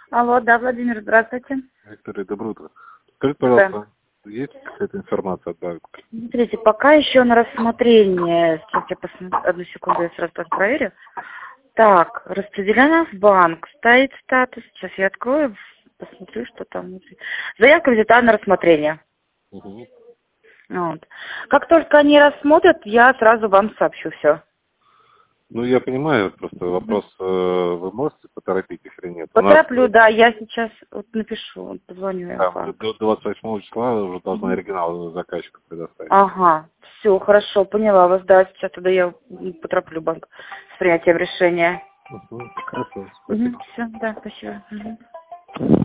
Алло, да, Владимир, здравствуйте. Виктория, доброе утро. Скажите, Да. пожалуйста, есть какая-то информация от банка? Смотрите, пока еще на рассмотрение. Сейчас я посмотрю, одну секунду, я сразу проверю. Так, распределена в банк, стоит статус. Сейчас я открою, посмотрю, что там внутри. Заявка взята на рассмотрение. Угу. Вот. Как только они рассмотрят, я сразу вам сообщу все. Ну, я понимаю, просто вопрос, вы можете поторопить их или нет? У нас Потороплю, да, я сейчас вот напишу, вот позвоню я в там банк. до 28 числа уже должны оригинал заказчику предоставить. Ага, все, хорошо, поняла вас, да, сейчас тогда я потороплю банк с принятием решения. Хорошо, спасибо. Все, да, спасибо. Мгм.